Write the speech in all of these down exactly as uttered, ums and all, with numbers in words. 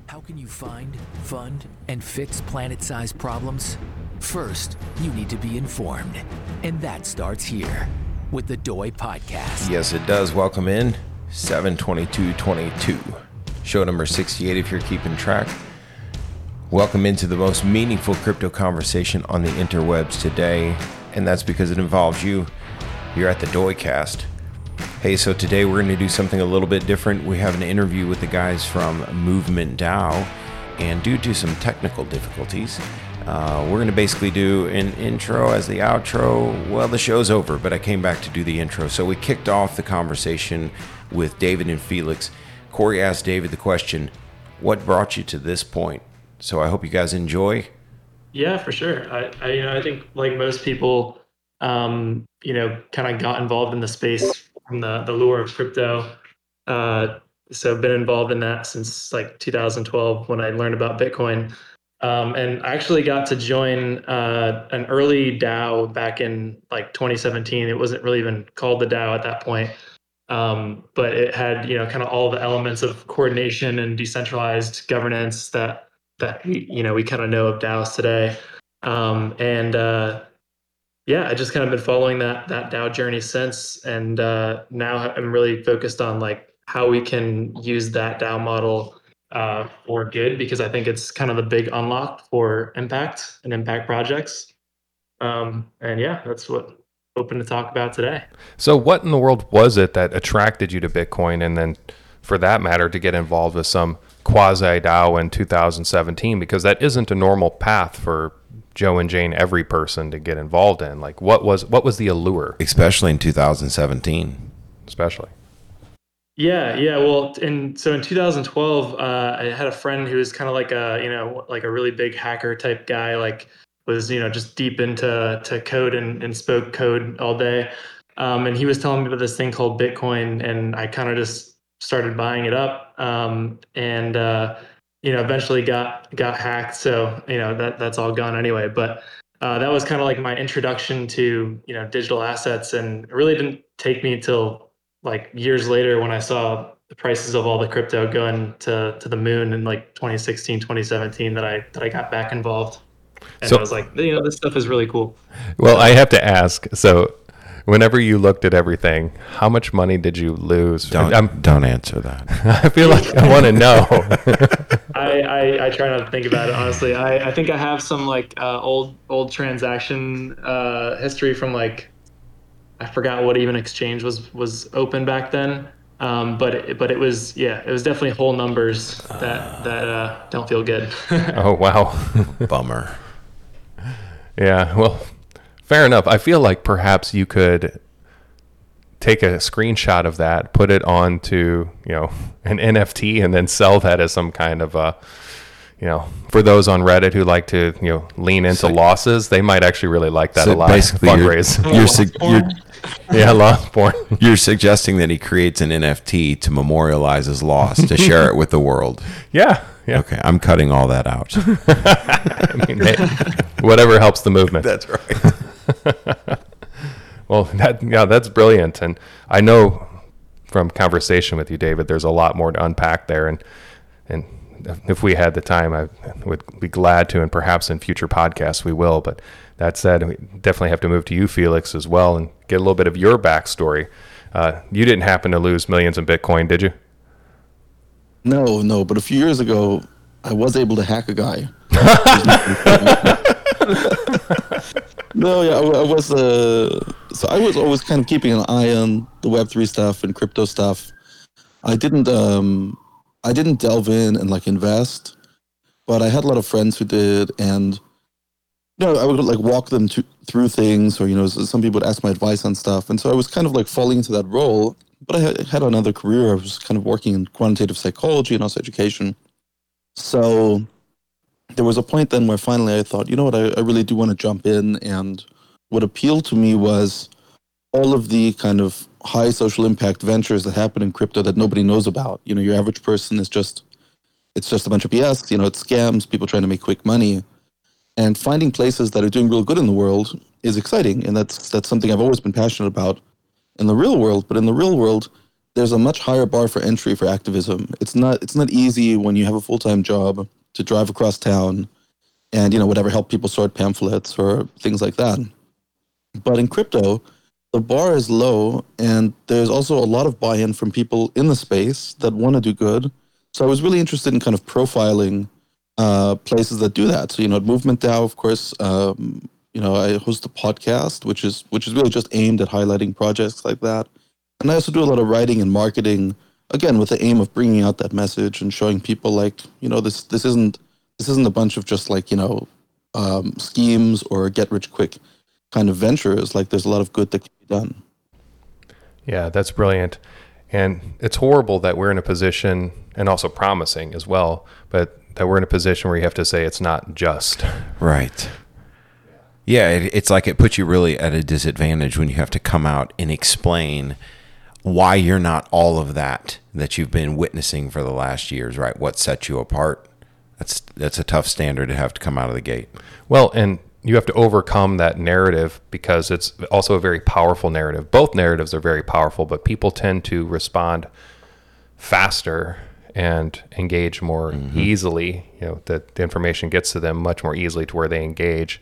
How can you find, fund, and fix planet-sized problems? First, you need to be informed. And that starts here with the Doi Podcast. Yes, it does. Welcome in. seven twenty-two twenty-two. Show number sixty-eight if you're keeping track. Welcome into the most meaningful crypto conversation on the interwebs today. And that's because it involves you. You're at the Doicast. Hey, so today we're going to do something a little bit different. We have an interview with the guys from Movement DAO, and due to some technical difficulties, uh, we're going to basically do an intro as the outro. Well, the show's over, but I came back to do the intro. So we kicked off the conversation with David and Felix. Corey asked David the question, what brought you to this point? So I hope you guys enjoy. Yeah, for sure. I, I you know, I think like most people, um, you know, kind of got involved in the space from the, the lure of crypto. Uh, so I've been involved in that since like two thousand twelve when I learned about Bitcoin. Um, and I actually got to join uh, an early DAO back in like twenty seventeen. It wasn't really even called the DAO at that point. Um, but it had, you know, kind of all the elements of coordination and decentralized governance that, that we, you know, we kind of know of DAOs today. Um, and, uh, yeah, I just kind of been following that that DAO journey since, and uh, now I'm really focused on like how we can use that DAO model uh, for good, because I think it's kind of the big unlock for impact and impact projects. Um, and yeah, that's what I'm hoping to talk about today. So, what in the world was it that attracted you to Bitcoin, and then, for that matter, to get involved with some quasi DAO in two thousand seventeen? Because that isn't a normal path for Joe and Jane, every person, to get involved in. Like, what was what was the allure, Especially in two thousand seventeen. especially? Yeah, yeah. Well, in so in two thousand twelve, uh, I had a friend who was kind of like a you know like a really big hacker type guy. Like, was you know just deep into to code and, and spoke code all day. Um, and he was telling me about this thing called Bitcoin, and I kind of just started buying it up. Um, and uh, you know, eventually got got hacked. So, you know, that that's all gone anyway. But uh, that was kind of like my introduction to, you know, digital assets. And it really didn't take me until like years later when I saw the prices of all the crypto going to, to the moon in like twenty sixteen, twenty seventeen that I that I got back involved. And So- I was like, you know, this stuff is really cool. Well, I have to ask. So, whenever you looked at everything, how much money did you lose? Don't, I'm, don't answer that. I feel like I want to know. I, I, I try not to think about it, honestly. I, I think I have some like uh, old old transaction uh, history from like, I forgot what even exchange was was open back then. Um, but it, but it was, yeah, it was definitely whole numbers that that uh, don't feel good. Oh, wow. Bummer. Yeah, well, fair enough. I feel like perhaps you could take a screenshot of that, put it onto, you know, an N F T, and then sell that as some kind of a, you know, for those on Reddit who like to, you know, lean into So- losses, they might actually really like that So a lot. basically you're- Fundraise. You're, su- you're, Yeah, loss porn. you're suggesting that he creates an N F T to memorialize his loss, to share it with the world. Yeah, yeah. Okay, I'm cutting all that out. I mean, hey, whatever helps the movement. That's right. Well, that yeah, that's brilliant, and I know from conversation with you, David, there's a lot more to unpack there, and and if we had the time, I would be glad to, and perhaps in future podcasts we will. But that said, we definitely have to move to you, Felix, as well, and get a little bit of your backstory. Uh, you didn't happen to lose millions in Bitcoin, did you? No, no, but a few years ago, I was able to hack a guy. No, yeah, I, I was. Uh, so I was always kind of keeping an eye on the Web three stuff and crypto stuff. I didn't. Um, I didn't delve in and like invest, but I had a lot of friends who did, and you know, I would like walk them to, through things, or you know, some people would ask my advice on stuff, and so I was kind of like falling into that role. But I had, had another career. I was kind of working in quantitative psychology and also education. So there was a point then where finally I thought, you know what, I, I really do want to jump in. And what appealed to me was all of the kind of high social impact ventures that happen in crypto that nobody knows about. You know, your average person is just, it's just a bunch of B S, you know, it's scams, people trying to make quick money. And finding places that are doing real good in the world is exciting. And that's that's something I've always been passionate about in the real world. But in the real world, there's a much higher bar for entry for activism. It's not it's not easy when you have a full-time job to drive across town and, you know, whatever, help people sort pamphlets or things like that. But in crypto, the bar is low, and there's also a lot of buy-in from people in the space that want to do good. So I was really interested in kind of profiling uh, places that do that. So, you know, at Movement DAO, of course, um, you know, I host a podcast, which is which is really just aimed at highlighting projects like that. And I also do a lot of writing and marketing, again, with the aim of bringing out that message and showing people, like, you know, this this isn't this isn't a bunch of just like, you know, um, schemes or get rich quick kind of ventures. Like, there's a lot of good that can be done. Yeah, that's brilliant. And it's horrible that we're in a position, and also promising as well, but that we're in a position where you have to say it's not just. Right. Yeah, it, it's like it puts you really at a disadvantage when you have to come out and explain why you're not all of that that you've been witnessing for the last years, right? What sets you apart? That's that's a tough standard to have to come out of the gate. Well, and you have to overcome that narrative because it's also a very powerful narrative. Both narratives are very powerful, but people tend to respond faster and engage more mm-hmm. easily. You know, that the information gets to them much more easily to where they engage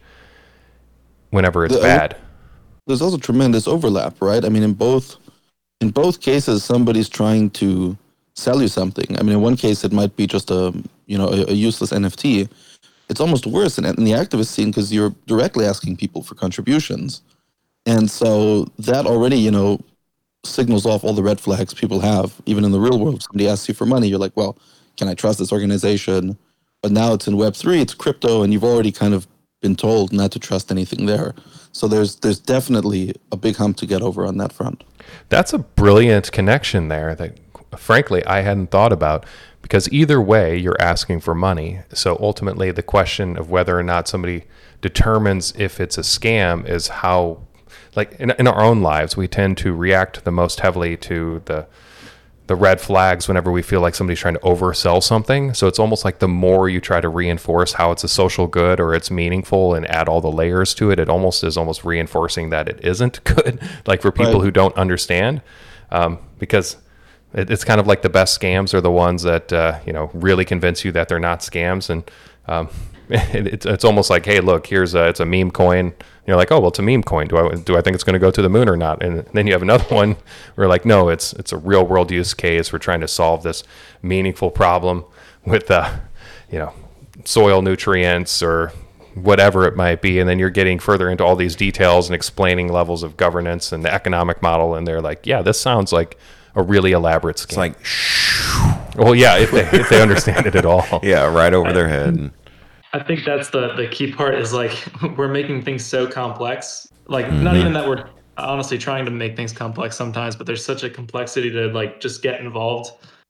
whenever it's the, bad. There's also tremendous overlap, right? I mean, in both in both cases, somebody's trying to sell you something. I mean, in one case, it might be just a you know a, a useless N F T. It's almost worse in, in the activist scene because you're directly asking people for contributions, and so that already you know signals off all the red flags people have. Even in the real world, somebody asks you for money, you're like, well, can I trust this organization? But now it's in Web three, it's crypto, and you've already kind of been told not to trust anything there. So there's there's definitely a big hump to get over on that front. That's a brilliant connection there that, frankly, I hadn't thought about, because either way, you're asking for money. So ultimately, the question of whether or not somebody determines if it's a scam is how, like in, in our own lives, we tend to react the most heavily to the the red flags whenever we feel like somebody's trying to oversell something. So it's almost like the more you try to reinforce how it's a social good or it's meaningful and add all the layers to it, it almost is almost reinforcing that it isn't good, like for people right. who don't understand. Um, because it, it's kind of like the best scams are the ones that, uh, you know, really convince you that they're not scams. And um, it, it's, it's almost like, hey, look, here's a, it's a meme coin. You're like, oh, well, it's a meme coin. Do I do I think it's going to go to the moon or not? And then you have another one where like, no, it's it's a real world use case. We're trying to solve this meaningful problem with, uh, you know, soil nutrients or whatever it might be. And then you're getting further into all these details and explaining levels of governance and the economic model. And they're like, yeah, this sounds like a really elaborate scheme. It's like, shh. Well, yeah, if they if they understand it at all. Yeah, right over their head. I think that's the, the key part is like we're making things so complex. Like Mm-hmm. not even that we're honestly trying to make things complex sometimes, but there's such a complexity to like just get involved.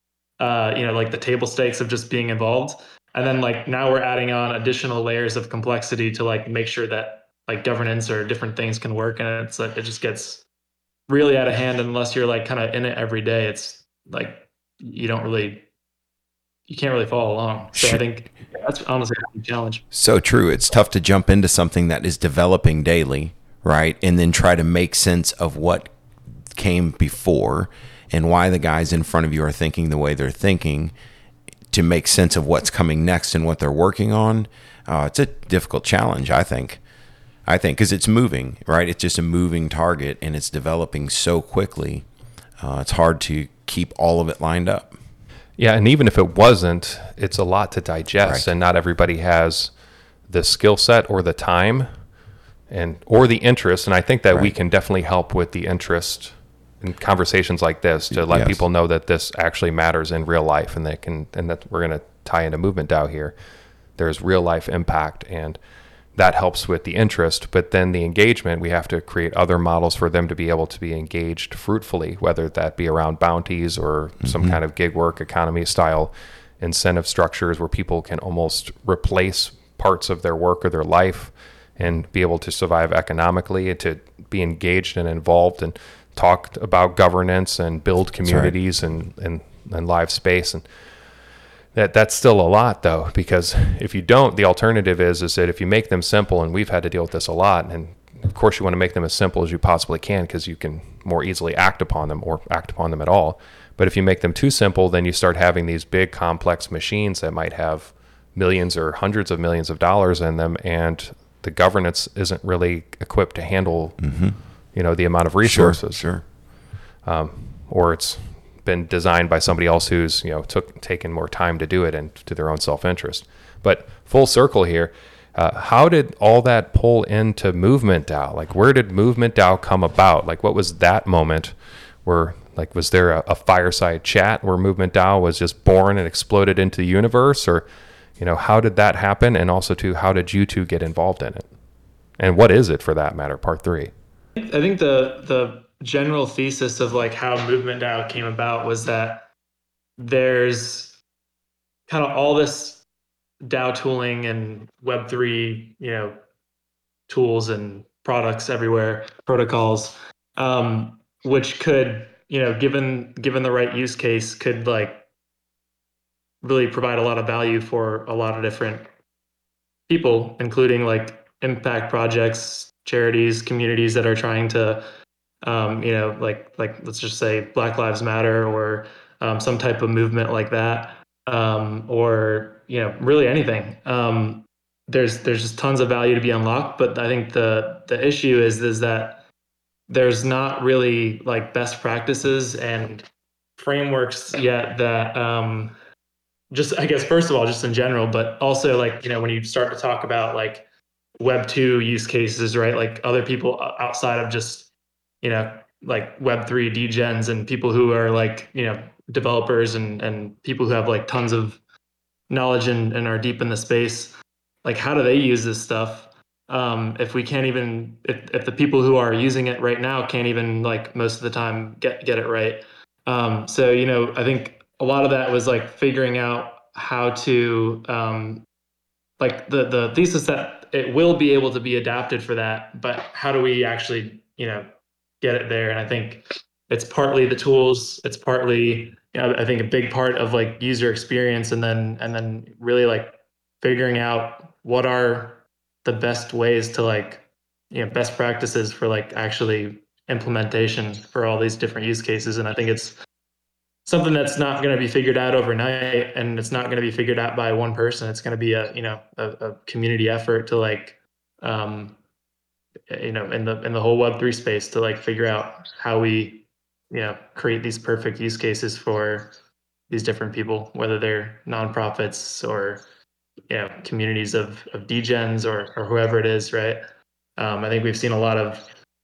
Uh, you know, like the table stakes of just being involved. And then like now we're adding on additional layers of complexity to like make sure that like governance or different things can work. And it's like it just gets really out of hand unless you're like kind of in it every day. It's like you don't really you can't really follow along. So I think that's honestly a challenge. So true. It's tough to jump into something that is developing daily, right? And then try to make sense of what came before and why the guys in front of you are thinking the way they're thinking to make sense of what's coming next and what they're working on. Uh, it's a difficult challenge, I think. I think because it's moving, right? It's just a moving target and it's developing so quickly. Uh, it's hard to keep all of it lined up. Yeah, and even if it wasn't, it's a lot to digest, Right. and not everybody has the skill set or the time and or the interest. And I think that we Right. can definitely help with the interest in conversations like this to let Yes. people know that this actually matters in real life, and they can and that we're going to tie into Movement DAO here. There's real life impact, and that helps with the interest, but then the engagement, we have to create other models for them to be able to be engaged fruitfully, whether that be around bounties or mm-hmm. some kind of gig work economy style incentive structures where people can almost replace parts of their work or their life and be able to survive economically and to be engaged and involved and talk about governance and build communities right. and, and, and live space. And That that's still a lot though, because if you don't, the alternative is is that if you make them simple, and we've had to deal with this a lot, and of course you want to make them as simple as you possibly can because you can more easily act upon them or act upon them at all. But if you make them too simple, then you start having these big complex machines that might have millions or hundreds of millions of dollars in them, and the governance isn't really equipped to handle, mm-hmm. you know, the amount of resources. Sure. sure. Um, or it's been designed by somebody else who's, you know, took taken more time to do it and to their own self-interest. But full circle here, uh, how did all that pull into Movement DAO? Like, where did Movement DAO come about? Like, what was that moment where, like, was there a, a fireside chat where Movement DAO was just born and exploded into the universe? Or, you know, how did that happen? And also, too, how did you two get involved in it? And what is it, for that matter, part three? I think the the general thesis of like how Movement DAO came about was that there's kind of all this DAO tooling and Web three, you know, tools and products everywhere, protocols, um, which could, you know, given given the right use case, could like really provide a lot of value for a lot of different people, including like impact projects, charities, communities that are trying to, um, you know, like, like let's just say Black Lives Matter, or um, some type of movement like that, um, or, you know, really anything. Um, there's there's just tons of value to be unlocked, but I think the the issue is is that there's not really like best practices and frameworks yet that um, just, I guess, first of all, just in general, but also like, you know, when you start to talk about like Web two use cases, right? Like other people outside of just, you know, like Web three degens and people who are like, you know, developers and, and people who have like tons of knowledge and, and are deep in the space. Like, how do they use this stuff? Um, if we can't even, if, if the people who are using it right now can't even like most of the time get, get it right. Um, so, you know, I think a lot of that was like figuring out how to, um, like the, the thesis that it will be able to be adapted for that, but how do we actually, you know, get it there? And I think it's partly the tools, it's partly, you know, I think a big part of like user experience, and then, and then really like figuring out what are the best ways to like, you know, best practices for like actually implementation for all these different use cases. And I think it's something that's not going to be figured out overnight, and it's not going to be figured out by one person. It's going to be a, you know, a, a community effort to like, um, you know, in the, in the whole Web three space to like figure out how we, you know, create these perfect use cases for these different people, whether they're nonprofits or, you know, communities of, of degens or, or whoever it is. Right. Um, I think we've seen a lot of,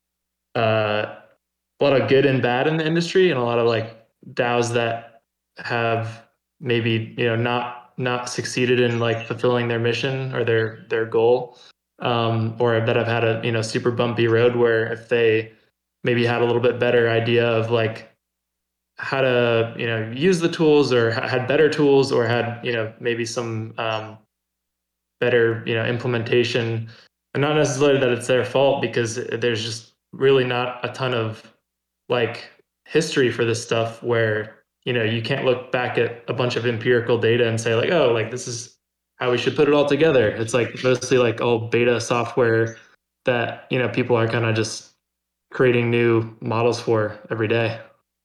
uh, a lot of good and bad in the industry, and a lot of like DAOs that have maybe, you know, not, not succeeded in like fulfilling their mission or their, their goal, um, or that have had a, you know, super bumpy road, where if they maybe had a little bit better idea of like how to, you know, use the tools, or had better tools, or had, you know, maybe some, um, better, you know, implementation, and not necessarily that it's their fault, because there's just really not a ton of like history for this stuff, where, you know, you can't look back at a bunch of empirical data and say like, oh, like this is how we should put it all together. It's like mostly like all beta software that, you know, people are kind of just creating new models for every day.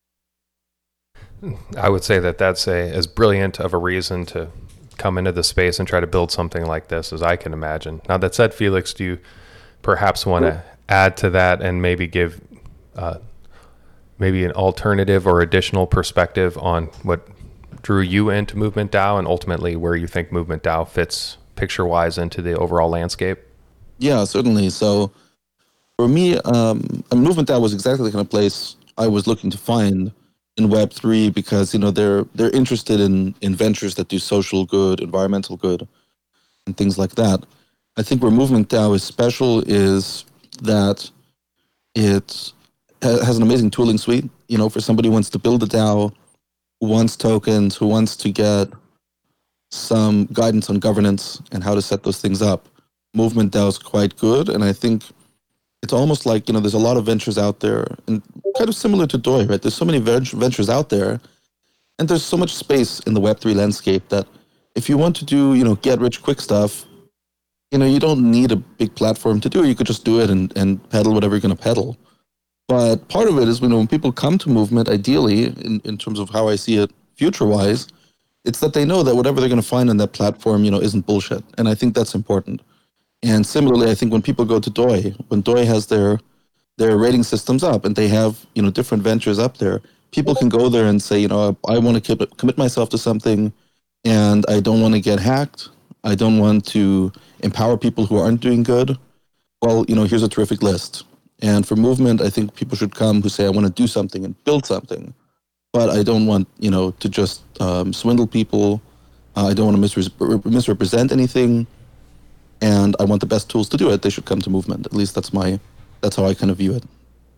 I would say that that's a as brilliant of a reason to come into the space and try to build something like this as I can imagine. Now, that said, Felix, do you perhaps want to add to that and maybe give uh, maybe an alternative or additional perspective on what drew you into Movement DAO, and ultimately where you think Movement DAO fits picture-wise into the overall landscape? Yeah, certainly. So for me, um, Movement DAO was exactly the kind of place I was looking to find in Web three, because, you know, they're they're interested in, in ventures that do social good, environmental good, and things like that. I think where Movement DAO is special is that it has an amazing tooling suite. You know, for somebody who wants to build a DAO, who wants tokens, who wants to get some guidance on governance and how to set those things up, Movement DAO is quite good. And I think it's almost like, you know, there's a lot of ventures out there, and kind of similar to Doi, right? There's so many ventures out there, and there's so much space in the Web three landscape that if you want to do, you know, get rich quick stuff, you know, you don't need a big platform to do it. You could just do it and, and peddle whatever you're going to peddle. But part of it is, you know, when people come to movement, ideally, in, in terms of how I see it future-wise, it's that they know that whatever they're going to find on that platform, you know, isn't bullshit. And I think that's important. And similarly, I think when people go to D O I, when D O I has their their rating systems up and they have, you know, different ventures up there, people can go there and say, you know, I want to commit myself to something and I don't want to get hacked. I don't want to empower people who aren't doing good. Well, you know, here's a terrific list. And for movement, I think people should come who say, I want to do something and build something. But I don't want, you know, to just um, swindle people. Uh, I don't want to misre- misrepresent anything. And I want the best tools to do it. They should come to movement. At least that's my, that's how I kind of view it.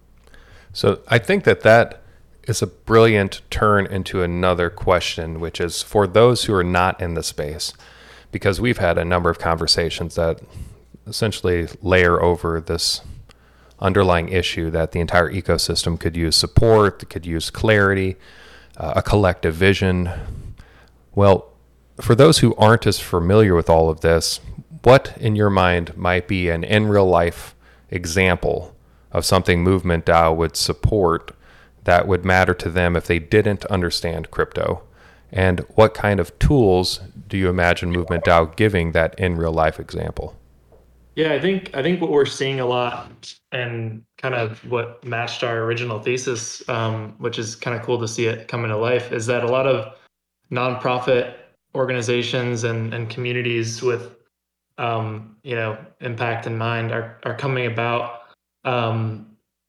So I think that that is a brilliant turn into another question, which is for those who are not in the space, because we've had a number of conversations that essentially layer over this underlying issue that the entire ecosystem could use support, could use clarity, uh, a collective vision. Well, for those who aren't as familiar with all of this, what in your mind might be an in real life example of something Movement DAO would support that would matter to them if they didn't understand crypto? And what kind of tools do you imagine Movement DAO giving that in real life example? Yeah, I think I think what we're seeing a lot, and kind of what matched our original thesis, um, which is kind of cool to see it come into life, is that a lot of nonprofit organizations and, and communities with um, you know impact in mind are are coming about um,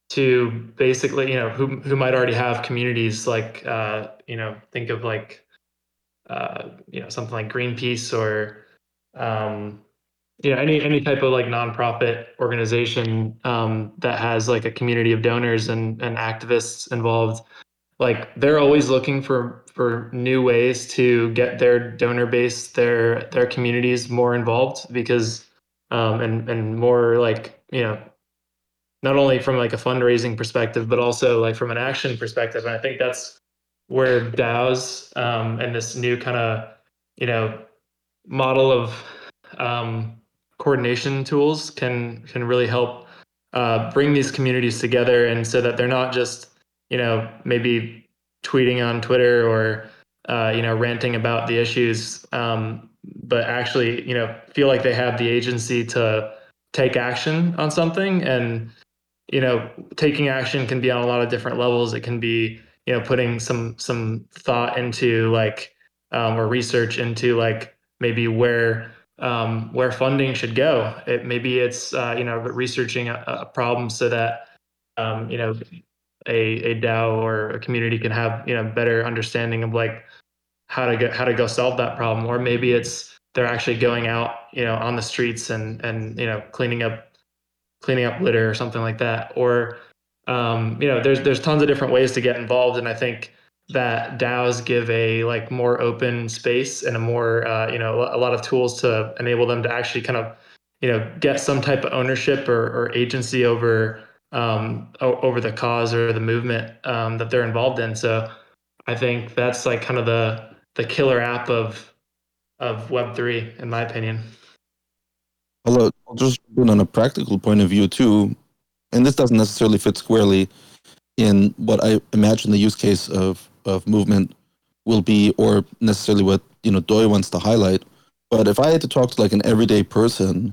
to basically you know who who might already have communities like uh, you know think of like uh, you know something like Greenpeace or um, you know, any any type of like nonprofit organization um, that has like a community of donors and, and activists involved, like they're always looking for for new ways to get their donor base, their their communities more involved, because um, and and more like you know, not only from like a fundraising perspective, but also like from an action perspective. And I think that's where DAOs um, and this new kind of you know model of um, coordination tools can can really help uh, bring these communities together, and so that they're not just you know maybe tweeting on Twitter or uh, you know ranting about the issues, um, but actually you know feel like they have the agency to take action on something. And you know taking action can be on a lot of different levels. It can be you know putting some some thought into like um, or research into like maybe where um, where funding should go. It, maybe it's uh, you know researching a, a problem so that um, you know a, a DAO or a community can have you know better understanding of like how to get how to go solve that problem. Or maybe it's they're actually going out you know on the streets and and you know cleaning up cleaning up litter or something like that. Or um, you know there's there's tons of different ways to get involved, and I think that DAOs give a like more open space and a more uh, you know a lot of tools to enable them to actually kind of you know get some type of ownership or, or agency over um, o- over the cause or the movement um, that they're involved in. So I think that's like kind of the the killer app of of Web three, in my opinion. Although, just on a practical point of view too, and this doesn't necessarily fit squarely in what I imagine the use case of of movement will be, or necessarily what you know D O I wants to highlight. But if I had to talk to like an everyday person,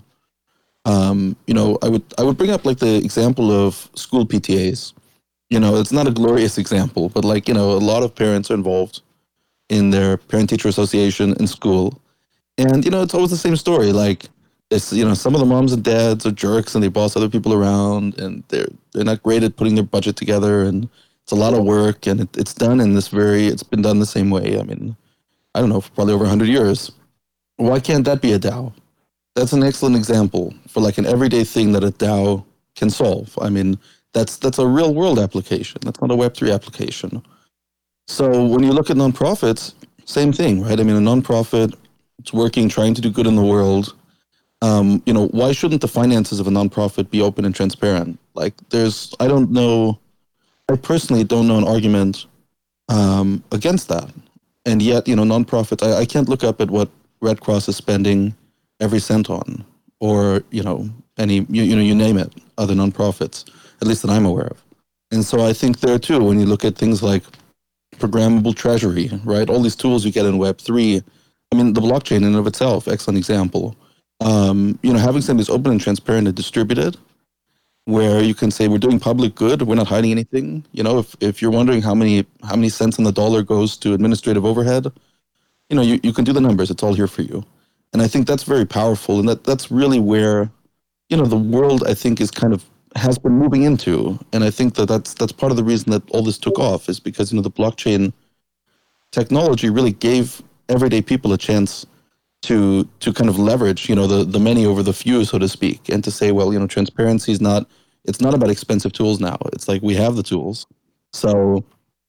um, you know, I would I would bring up like the example of school P T As. You know, it's not a glorious example, but like you know, a lot of parents are involved in their parent-teacher association in school, and you know, it's always the same story. Like, it's you know, some of the moms and dads are jerks and they boss other people around, and they're they're not great at putting their budget together, and it's a lot of work, and it, it's done in this very, it's been done the same way. I mean, I don't know, for probably over one hundred years. Why can't that be a DAO? That's an excellent example for like an everyday thing that a DAO can solve. I mean, that's that's a real world application. That's not a Web three application. So when you look at nonprofits, same thing, right? I mean, a nonprofit, it's working, trying to do good in the world. Um, you know, why shouldn't the finances of a nonprofit be open and transparent? Like, there's, I don't know, I personally don't know an argument um, against that. And yet, you know, nonprofits, I, I can't look up at what Red Cross is spending every cent on, or, you know, any, you, you know, you name it, other nonprofits, at least that I'm aware of. And so I think there too, when you look at things like programmable treasury, right? All these tools you get in Web three. I mean, the blockchain in and of itself, excellent example. Um, you know, having something that's open and transparent and distributed, where you can say we're doing public good, we're not hiding anything. You know, if, if you're wondering how many how many cents on the dollar goes to administrative overhead, you know, you, you can do the numbers. It's all here for you. And I think that's very powerful. And that, that's really where, you know, the world, I think, is kind of has been moving into. And I think that that's, that's part of the reason that all this took off, is because, you know, the blockchain technology really gave everyday people a chance to to kind of leverage, you know, the, the many over the few, so to speak, and to say, well, you know, transparency is not, it's not about expensive tools now. It's like we have the tools. So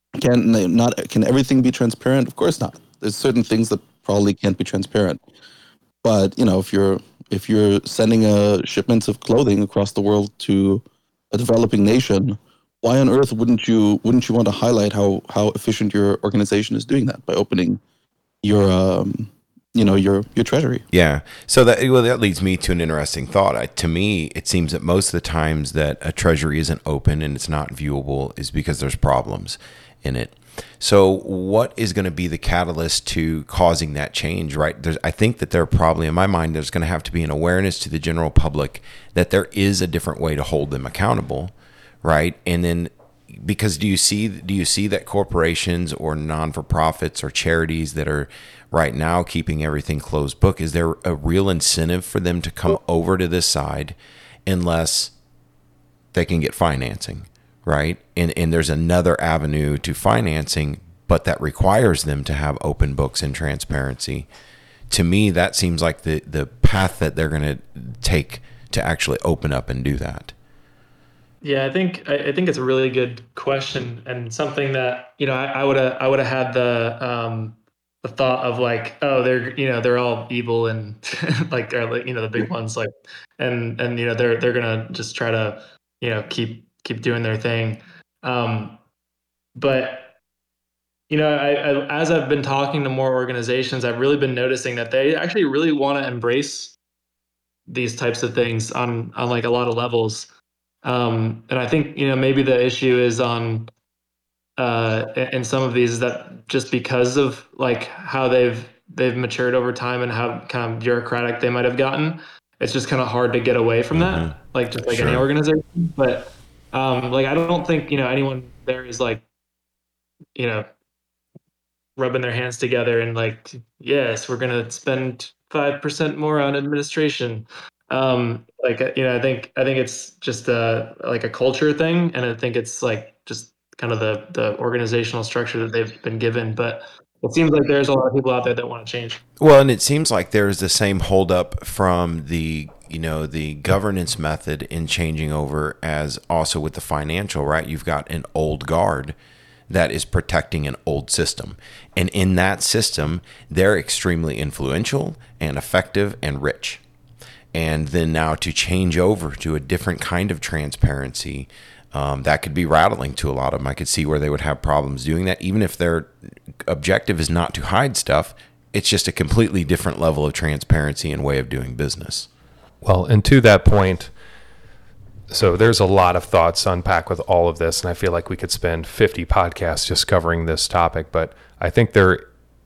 can not can everything be transparent? Of course not. There's certain things that probably can't be transparent. But, you know, if you're if you're sending a shipments of clothing across the world to a developing nation, why on earth wouldn't you wouldn't you want to highlight how how efficient your organization is doing that by opening your um you know your your treasury? Yeah. So that well, that leads me to an interesting thought. I, to me, it seems that most of the times that a treasury isn't open and it's not viewable is because there's problems in it. So what is going to be the catalyst to causing that change, right? There's, I think that there probably, in my mind, there's going to have to be an awareness to the general public that there is a different way to hold them accountable, right? And then, because do you see do you see that corporations or non-for-profits or charities that are right now keeping everything closed book, is there a real incentive for them to come over to this side unless they can get financing? Right. And and there's another avenue to financing, but that requires them to have open books and transparency. To me, that seems like the, the path that they're going to take to actually open up and do that. Yeah, I think I, I think it's a really good question, and something that, you know, I would have I would have had the um the thought of like, oh, they're, you know, they're all evil and like they're like, you know, the big ones, like, and and you know they're they're gonna just try to, you know, keep keep doing their thing. Um, but, you know, I, I, as I've been talking to more organizations, I've really been noticing that they actually really want to embrace these types of things on, on like a lot of levels. Um, and I think, you know, maybe the issue is on, uh, in some of these, is that just because of like how they've, they've matured over time and how kind of bureaucratic they might have gotten, it's just kind of hard to get away from Mm-hmm. that, like just like Sure. any organization. But Um, like, I don't think, you know, anyone there is like, you know, rubbing their hands together and like, yes, we're going to spend five percent more on administration. Um, like, you know, I think, I think it's just a, like a culture thing. And I think it's like just kind of the, the organizational structure that they've been given. But it seems like there's a lot of people out there that want to change. Well, and it seems like there's the same holdup from the, you know, the governance method in changing over as also with the financial, right? You've got an old guard that is protecting an old system. And in that system, they're extremely influential and effective and rich. And then now to change over to a different kind of transparency, Um, that could be rattling to a lot of them. I could see where they would have problems doing that, even if their objective is not to hide stuff. It's just a completely different level of transparency and way of doing business. Well, and to that point, so there's a lot of thoughts to unpack with all of this, and I feel like we could spend fifty podcasts just covering this topic, but I think there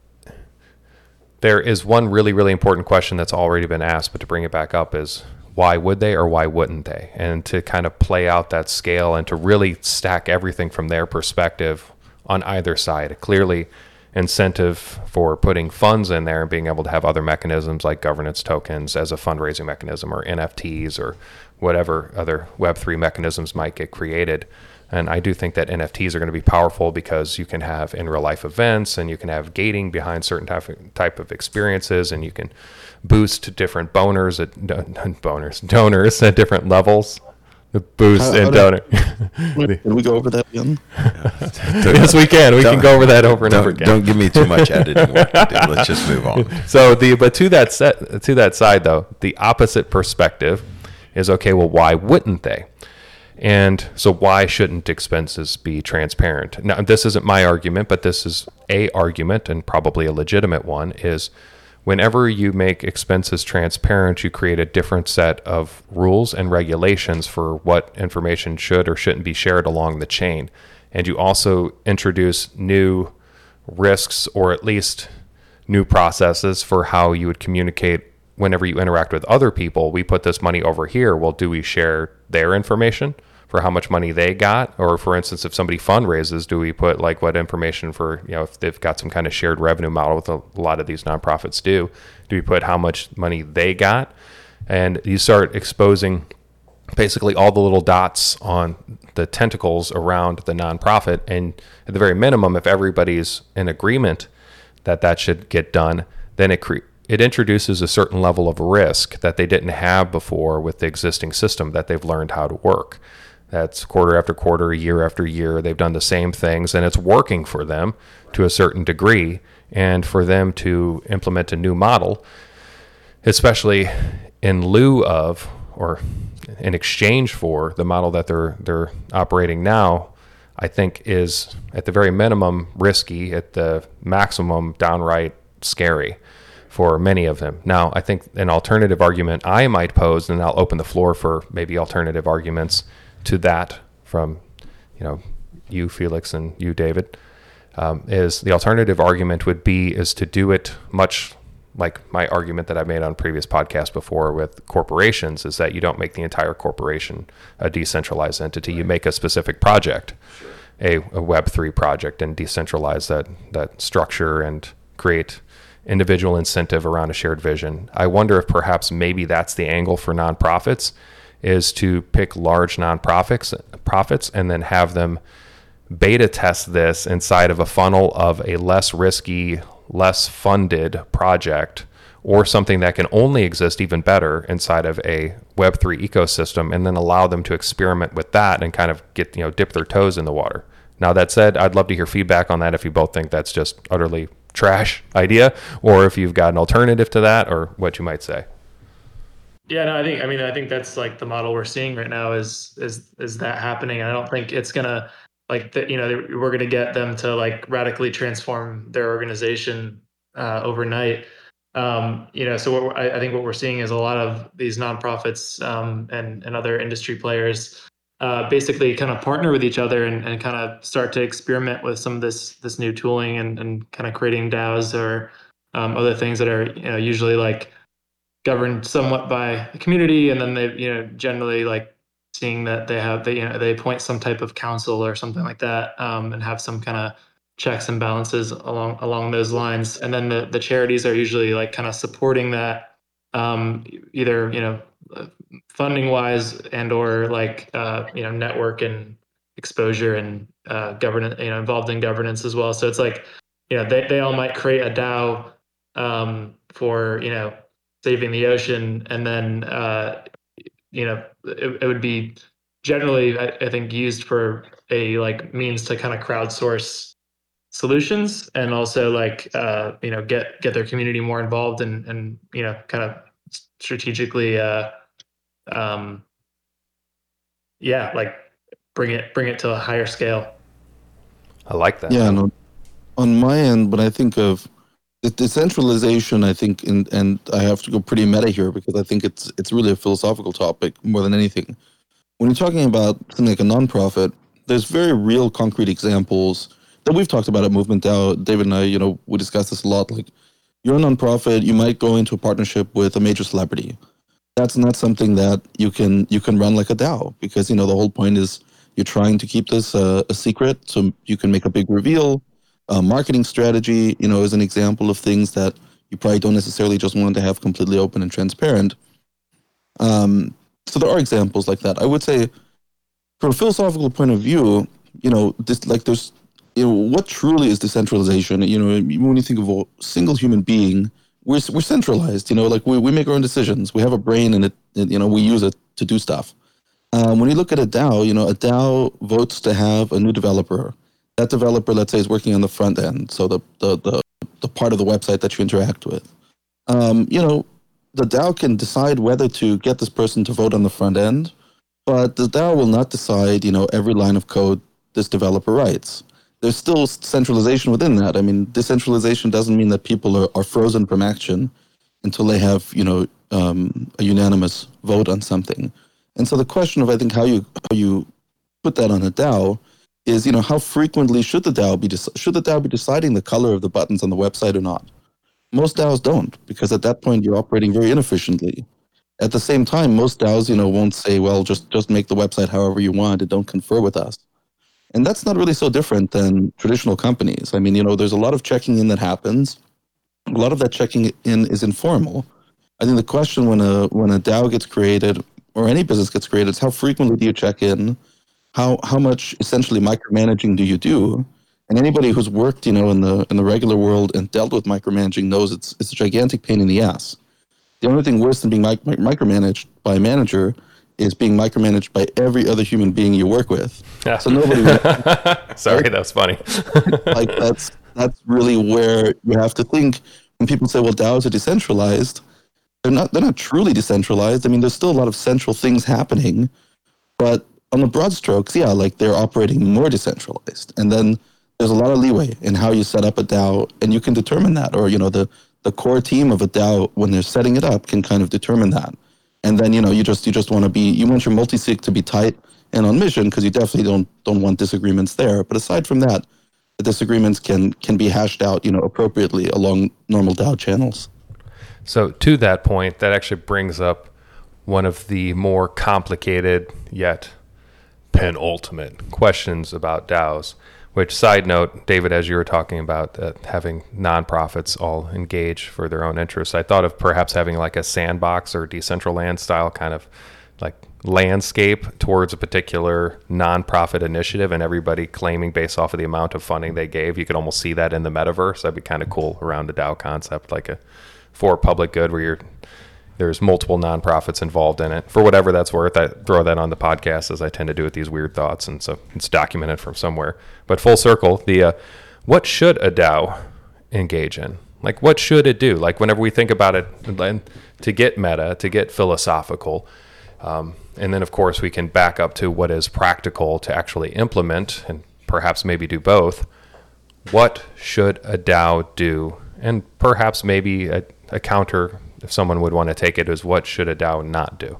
there is one really, really important question that's already been asked, but to bring it back up is, why would they or why wouldn't they? And to kind of play out that scale and to really stack everything from their perspective on either side. Clearly, incentive for putting funds in there and being able to have other mechanisms like governance tokens as a fundraising mechanism, or N F Ts, or whatever other Web three mechanisms might get created. And I do think that N F Ts are going to be powerful because you can have in real life events and you can have gating behind certain type of, type of experiences, and you can boost different boners at boners donors at different levels. The boost How- and how donor. Can we go over that again? Yes, we can. We Don't- can go over that over and over Don't, again. don't give me too much editing work to do. Let's just move on. So the but to that set to that side though, the opposite perspective is, okay, well, why wouldn't they? And so why shouldn't expenses be transparent? Now, this isn't my argument, but this is a argument, and probably a legitimate one, is whenever you make expenses transparent, you create a different set of rules and regulations for what information should or shouldn't be shared along the chain. And you also introduce new risks, or at least new processes for how you would communicate whenever you interact with other people. We put this money over here. Well, do we share their information for how much money they got? Or for instance, if somebody fundraises, do we put like what information for, you know, if they've got some kind of shared revenue model with a, a lot of these nonprofits do, do we put how much money they got? And you start exposing basically all the little dots on the tentacles around the nonprofit. And at the very minimum, if everybody's in agreement that that should get done, then it cre- it introduces a certain level of risk that they didn't have before with the existing system that they've learned how to work. That's quarter after quarter, year after year. They've done the same things, and it's working for them to a certain degree. And for them to implement a new model, especially in lieu of or in exchange for the model that they're they're operating now, I think is at the very minimum risky, at the maximum downright scary for many of them. Now, I think an alternative argument I might pose, and I'll open the floor for maybe alternative arguments to that from, you know, you, Felix, and you, David, um, is the alternative argument would be is to do it much like my argument that I made on previous podcasts before with corporations, is that you don't make the entire corporation a decentralized entity. You make a specific project, a, a Web three project, and decentralize that that structure and create individual incentive around a shared vision. I wonder if perhaps maybe that's the angle for nonprofits, is to pick large nonprofits profits and then have them beta test this inside of a funnel of a less risky, less funded project, or something that can only exist even better inside of a Web three ecosystem, and then allow them to experiment with that and kind of get, you know, dip their toes in the water. Now, that said, I'd love to hear feedback on that if you both think that's just utterly trash idea, or if you've got an alternative to that, or what you might say. Yeah, no, I think, I mean, I think that's like the model we're seeing right now is, is, is that happening. I don't think it's going to like that, you know, we're going to get them to like radically transform their organization uh, overnight. Um, you know, so what I, I think what we're seeing is a lot of these nonprofits um, and, and other industry players uh, basically kind of partner with each other and, and kind of start to experiment with some of this, this new tooling and, and kind of creating DAOs or um, other things that are, you know, usually like governed somewhat by the community. And then they, you know, generally like seeing that they have, they, you know, they appoint some type of council or something like that um, and have some kind of checks and balances along, along those lines. And then the, the charities are usually like kind of supporting that um, either, you know, funding wise and or like, uh, you know, network and exposure and uh, governance, you know, involved in governance as well. So it's like, you know, they, they all might create a DAO um, for, you know, saving the ocean. And then, uh, you know, it, it would be generally, I, I think, used for a like means to kind of crowdsource solutions and also like, uh, you know, get, get their community more involved and, and, you know, kind of strategically, uh, um, yeah, like bring it, bring it to a higher scale. I like that. Yeah, no, on my end, when I think of the decentralization, I think, in, and I have to go pretty meta here because I think it's it's really a philosophical topic more than anything. When you're talking about something like a nonprofit, there's very real, concrete examples that we've talked about at Movement DAO. David and I, you know, we discuss this a lot. Like, you're a nonprofit, you might go into a partnership with a major celebrity. That's not something that you can you can run like a DAO because, you know, the whole point is you're trying to keep this uh, a secret so you can make a big reveal. Uh, marketing strategy, you know, is an example of things that you probably don't necessarily just want to have completely open and transparent. Um, so there are examples like that. I would say, from a philosophical point of view, you know, this like there's, you know, what truly is decentralization? You know, when you think of a single human being, we're we're centralized. You know, like we, we make our own decisions. We have a brain, and it, it you know, we use it to do stuff. Um, when you look at a DAO, you know, a DAO votes to have a new developer. That developer, let's say, is working on the front end, so the the the, the part of the website that you interact with. Um, you know, the DAO can decide whether to get this person to vote on the front end, but the DAO will not decide, you know, every line of code this developer writes. there's still centralization within that. I mean, decentralization doesn't mean that people are, are frozen from action until they have, you know, um, a unanimous vote on something. And so the question of, I think, how you how you put that on a DAO is, you know, how frequently should the DAO be dec- should the DAO be deciding the color of the buttons on the website or not? Most DAOs don't, because at that point you're operating very inefficiently. At the same time, most DAOs, you know, won't say, well, just just make the website however you want and don't confer with us. And that's not really so different than traditional companies. I mean, you know, there's a lot of checking in that happens. A lot of that checking in is informal. I think the question when a when a DAO gets created or any business gets created is how frequently do you check in? How how much essentially micromanaging do you do? And anybody who's worked, you know, in the in the regular world and dealt with micromanaging knows it's it's a gigantic pain in the ass. The only thing worse than being mic- micromanaged by a manager is being micromanaged by every other human being you work with. Yeah. So nobody. Sorry, that was funny. Like that's that's really where you have to think when people say, "Well, DAOs are decentralized." They're not. They're not truly decentralized. I mean, there's still a lot of central things happening, but on the broad strokes, yeah, like they're operating more decentralized. And then there's a lot of leeway in how you set up a DAO, and you can determine that, or you know, the the core team of a DAO when they're setting it up can kind of determine that. And then you know, you just you just want to be you want your multi-sig to be tight and on mission because you definitely don't don't want disagreements there. But aside from that, the disagreements can can be hashed out, you know, appropriately along normal DAO channels. So to that point, that actually brings up one of the more complicated yet penultimate questions about DAOs, which, side note, David, as you were talking about uh, having nonprofits all engage for their own interests, I thought of perhaps having like a sandbox or Decentraland style kind of like landscape towards a particular nonprofit initiative and everybody claiming based off of the amount of funding they gave. You could almost see that in the metaverse. That'd be kind of cool around the DAO concept, like a for public good where you're there's multiple nonprofits involved in it. For whatever that's worth, I throw that on the podcast as I tend to do with these weird thoughts, and so it's documented from somewhere. But full circle, the uh, what should a DAO engage in? Like, what should it do? Like, whenever we think about it, to get meta, to get philosophical, um, and then, of course, we can back up to what is practical to actually implement and perhaps maybe do both. What should a DAO do? And perhaps maybe a, a counter, if someone would want to take it, is what should a DAO not do?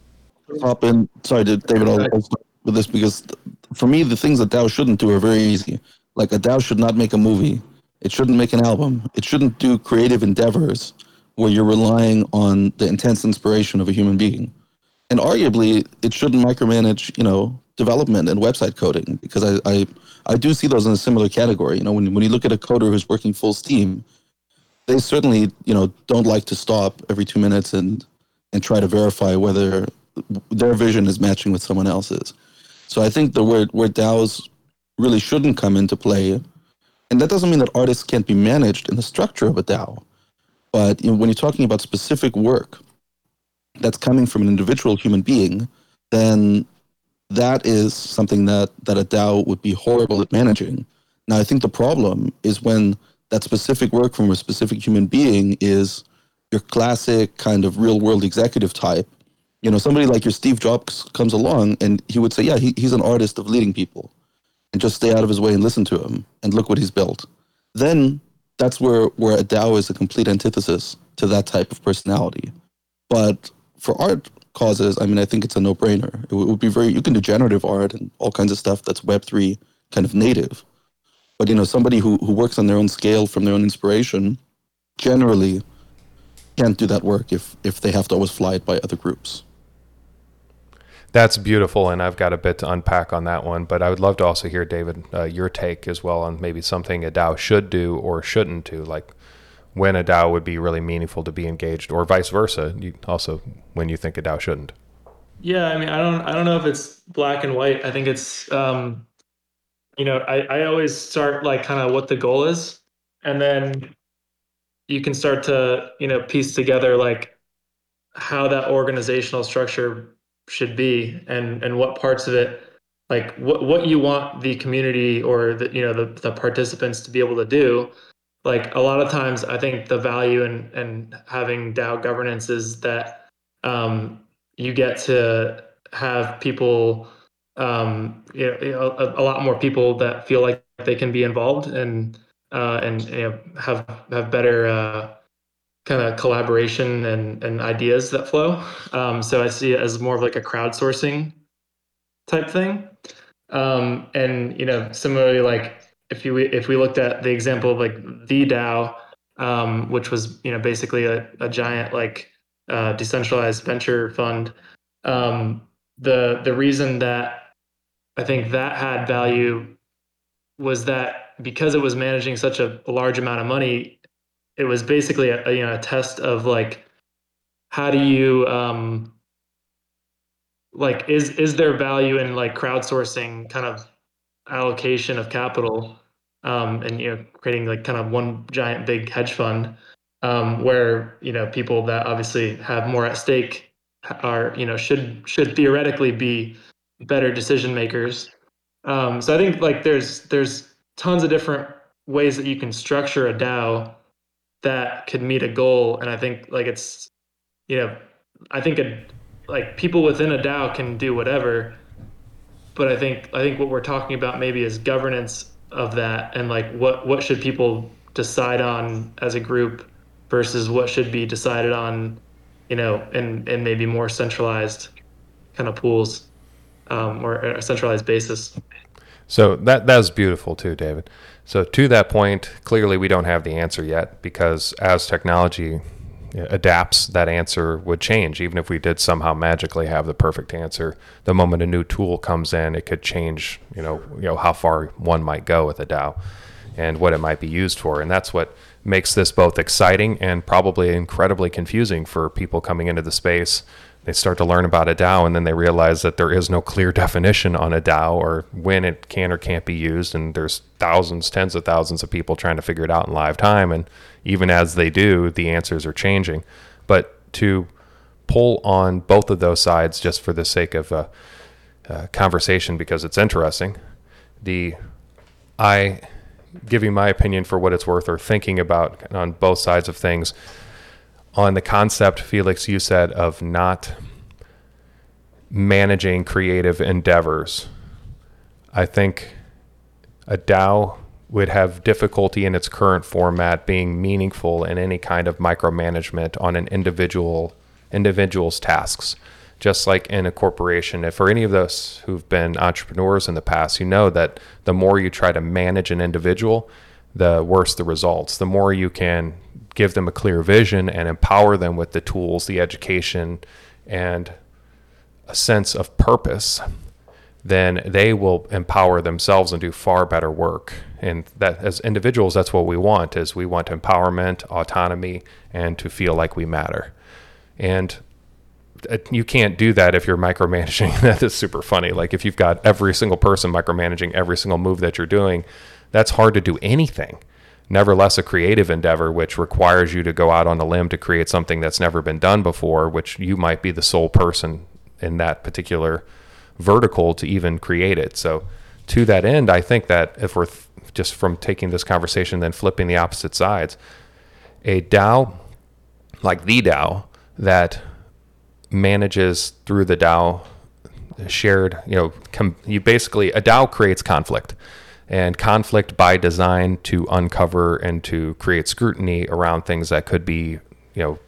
Hop in. Sorry, David, I'll, I'll start with this because for me, the things that DAO shouldn't do are very easy. Like a DAO should not make a movie. It shouldn't make an album. It shouldn't do creative endeavors where you're relying on the intense inspiration of a human being. And arguably, it shouldn't micromanage, you know, development and website coding because I, I, I do see those in a similar category. You know, when when you look at a coder who's working full steam, they certainly, you know, don't like to stop every two minutes and and try to verify whether their vision is matching with someone else's. So I think the word where DAOs really shouldn't come into play, and that doesn't mean that artists can't be managed in the structure of a DAO, but you know, when you're talking about specific work that's coming from an individual human being, then that is something that that a DAO would be horrible at managing. Now, I think the problem is when that specific work from a specific human being is your classic kind of real world executive type. You know, somebody like your Steve Jobs comes along and he would say, yeah, he, he's an artist of leading people, and just stay out of his way and listen to him and look what he's built. Then that's where, where a DAO is a complete antithesis to that type of personality. But for art causes, I mean, I think it's a no brainer. It would be very, you can do generative art and all kinds of stuff that's Web three kind of native. But, you know, somebody who, who works on their own scale from their own inspiration generally can't do that work if, if they have to always fly it by other groups. That's beautiful, and I've got a bit to unpack on that one, but I would love to also hear, David, uh, your take as well on maybe something a DAO should do or shouldn't do, like when a DAO would be really meaningful to be engaged, or vice versa, you also when you think a DAO shouldn't. Yeah, I mean, I don't, I don't know if it's black and white. I think it's, um, you know, I, I always start like kind of what the goal is, and then you can start to, you know, piece together like how that organizational structure should be and, and what parts of it, like what, what you want the community or the, you know, the, the participants to be able to do. Like a lot of times I think the value in, in having DAO governance is that um, you get to have people, um, you know, a, a lot more people that feel like they can be involved and uh, and you know, have have better uh, kind of collaboration and and ideas that flow. Um, so I see it as more of like a crowdsourcing type thing. Um, and you know, similarly, like if you if we looked at the example of like the DAO, um, which was you know basically a, a giant like uh, decentralized venture fund. Um, the the reason that I think that had value was that because it was managing such a, a large amount of money, it was basically a, a you know a test of like how do you um, like is is there value in like crowdsourcing kind of allocation of capital um, and you know creating like kind of one giant big hedge fund um, where you know people that obviously have more at stake are you know should should theoretically be better decision makers. Um, so I think like there's there's tons of different ways that you can structure a DAO that could meet a goal, and I think like it's you know I think a, like people within a DAO can do whatever, but I think I think what we're talking about maybe is governance of that, and like what what should people decide on as a group versus what should be decided on, you know, in in maybe more centralized kind of pools um, or a centralized basis. So that that was beautiful too, David. So to that point, clearly we don't have the answer yet because as technology adapts, that answer would change. Even if we did somehow magically have the perfect answer, the moment a new tool comes in, it could change, you know, you know how far one might go with a DAO and what it might be used for. And that's what makes this both exciting and probably incredibly confusing for people coming into the space. They start to learn about a DAO and then they realize that there is no clear definition on a DAO or when it can or can't be used. And there's thousands, tens of thousands of people trying to figure it out in live time. And even as they do, the answers are changing. But to pull on both of those sides just for the sake of a, a conversation because it's interesting, the I giving my opinion for what it's worth or thinking about on both sides of things. On the concept, Felix, you said of not managing creative endeavors, I think a DAO would have difficulty in its current format being meaningful in any kind of micromanagement on an individual individual's tasks. Just like in a corporation, if for any of us who've been entrepreneurs in the past, you know that the more you try to manage an individual, the worse the results. The more you can give them a clear vision and empower them with the tools, the education, and a sense of purpose, then they will empower themselves and do far better work. And that as individuals, that's what we want, is we want empowerment, autonomy, and to feel like we matter. And you can't do that if you're micromanaging. That is super funny. Like if you've got every single person micromanaging every single move that you're doing, that's hard to do anything. Nevertheless, a creative endeavor, which requires you to go out on a limb to create something that's never been done before, which you might be the sole person in that particular vertical to even create it. So to that end, I think that if we're th- just from taking this conversation, then flipping the opposite sides, a DAO like the DAO that manages through the DAO shared, you know, com- you basically, a DAO creates conflict. And conflict by design to uncover and to create scrutiny around things that could be, you know,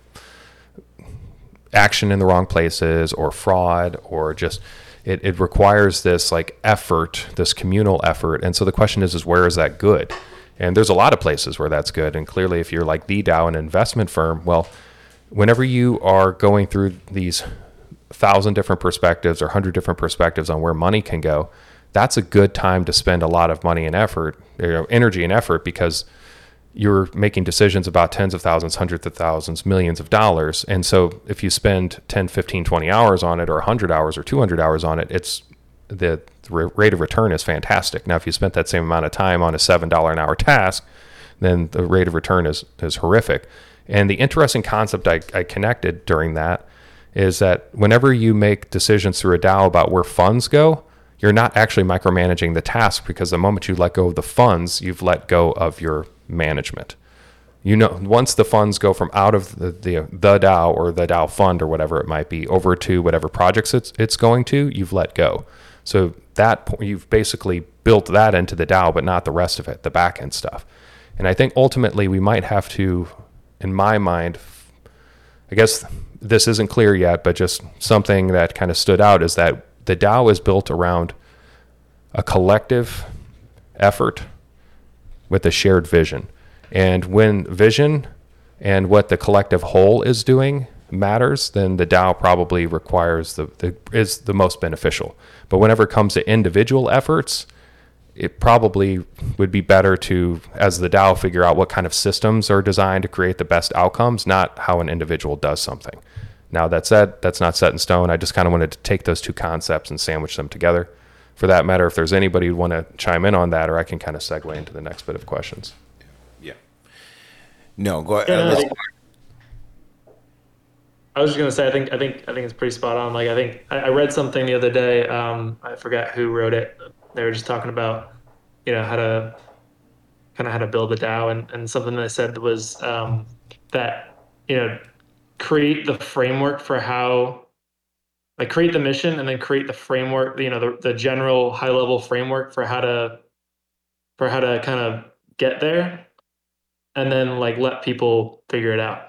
action in the wrong places or fraud or just, it, it requires this like effort, this communal effort. And so the question is, is where is that good? And there's a lot of places where that's good. And clearly if you're like the DAO, an investment firm, well, whenever you are going through these thousand different perspectives or hundred different perspectives on where money can go, that's a good time to spend a lot of money and effort, you know, energy and effort, because you're making decisions about tens of thousands, hundreds of thousands, millions of dollars. And so if you spend ten, fifteen, twenty hours on it or one hundred hours or two hundred hours on it, it's the, the rate of return is fantastic. Now, if you spent that same amount of time on a seven dollars an hour task, then the rate of return is, is horrific. And the interesting concept I, I connected during that is that whenever you make decisions through a DAO about where funds go, you're not actually micromanaging the task, because the moment you let go of the funds, you've let go of your management. You know, once the funds go from out of the, the the DAO or the DAO fund or whatever it might be over to whatever projects it's it's going to, you've let go. So that point, you've basically built that into the DAO, but not the rest of it, the back end stuff. And I think ultimately we might have to, in my mind, I guess this isn't clear yet, but just something that kind of stood out is that the DAO is built around a collective effort with a shared vision. And when vision and what the collective whole is doing matters, then the DAO probably requires the, the is the most beneficial. But whenever it comes to individual efforts, it probably would be better to, as the DAO, figure out what kind of systems are designed to create the best outcomes, not how an individual does something. Now, that said, that's not set in stone. I just kind of wanted to take those two concepts and sandwich them together. For that matter, if there's anybody who want to chime in on that, or I can kind of segue into the next bit of questions. Yeah. No, go ahead. Yeah, Uh, I, think, I was just gonna say, I think, I think, I think it's pretty spot on. Like, I think I, I read something the other day. Um, I forgot who wrote it. They were just talking about, you know, how to kind of how to build a DAO, and, and something they said was um, that, you know, create the framework for how, like, create the mission and then create the framework, you know, the, the general high level framework for how to, for how to kind of get there, and then like let people figure it out.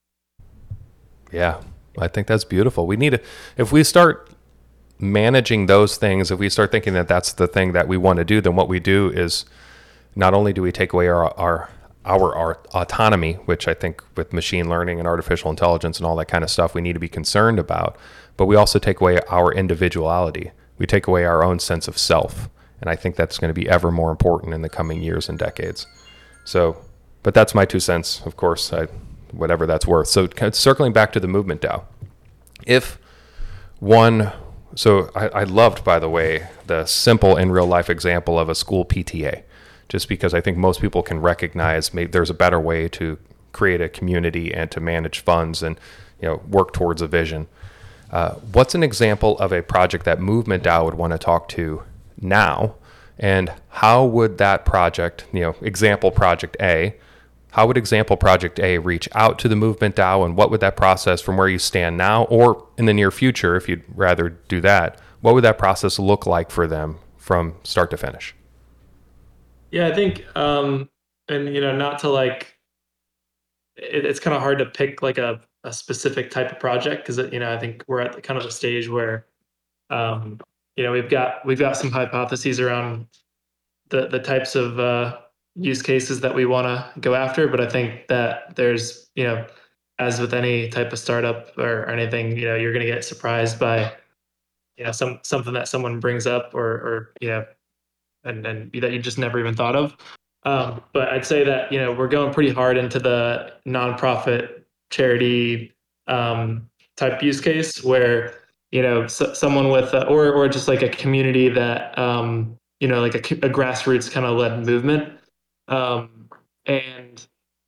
Yeah, I think that's beautiful. We need to, if we start managing those things, if we start thinking that that's the thing that we want to do, then what we do is not only do we take away our, our, our, our autonomy, which I think with machine learning and artificial intelligence and all that kind of stuff, we need to be concerned about, but we also take away our individuality. We take away our own sense of self. And I think that's going to be ever more important in the coming years and decades. So, but that's my two cents, of course, I, whatever that's worth. So circling back to the movement DAO, if one, so I, I loved, by the way, the simple in real life example of a school P T A, just because I think most people can recognize maybe there's a better way to create a community and to manage funds and, you know, work towards a vision. Uh, what's an example of a project that Movement DAO would want to talk to now, and how would that project, you know, example project A, how would example project A reach out to the Movement DAO, and what would that process from where you stand now or in the near future, if you'd rather do that, what would that process look like for them from start to finish? Yeah, I think, um, and you know, not to like, it, it's kind of hard to pick like a, a specific type of project, because you know, I think we're at the kind of a stage where, um, you know, we've got we've got some hypotheses around the the types of uh, use cases that we want to go after, but I think that there's, you know, as with any type of startup or, or anything, you know, you're going to get surprised by, you know, some something that someone brings up, or or you know, and and that you just never even thought of. Um, but I'd say that, you know, we're going pretty hard into the nonprofit charity um, type use case where, you know, so, someone with a, or or just like a community that um, you know, like a, a grassroots kind of led movement. Um, and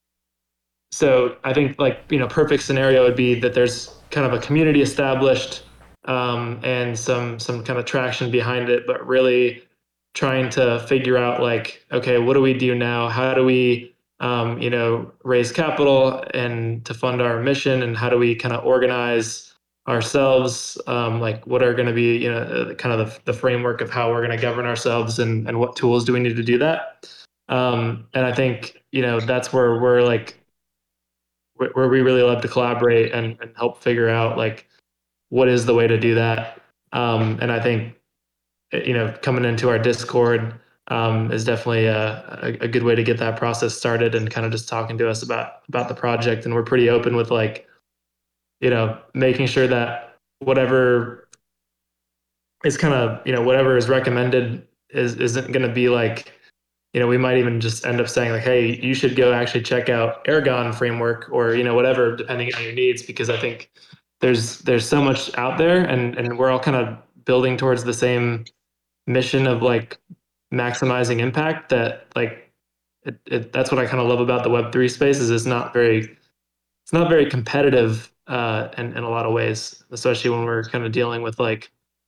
so I think, like, you know, perfect scenario would be that there's kind of a community established um, and some some kind of traction behind it, but really trying to figure out, like, okay, what do we do now? How do we, um, you know, raise capital and to fund our mission, and how do we kind of organize ourselves? Um, like, what are going to be, you know, kind of the, the framework of how we're going to govern ourselves, and and what tools do we need to do that? Um, and I think, you know, that's where we're like, where we really love to collaborate and, and help figure out, like, what is the way to do that. Um, and I think, you know, coming into our Discord um, is definitely a, a, a good way to get that process started, and kind of just talking to us about, about the project. And we're pretty open with, like, you know, making sure that whatever is kind of, you know, whatever is recommended is, isn't going to be like, you know, we might even just end up saying, like, hey, you should go actually check out Aragon framework, or, you know, whatever, depending on your needs, because I think there's there's so much out there, and, and we're all kind of building towards the same mission of, like, maximizing impact, that, like, it, it, that's what I kind of love about the Web three space, is it's not very it's not very competitive uh, in, in a lot of ways, especially when we're kind of dealing with, like,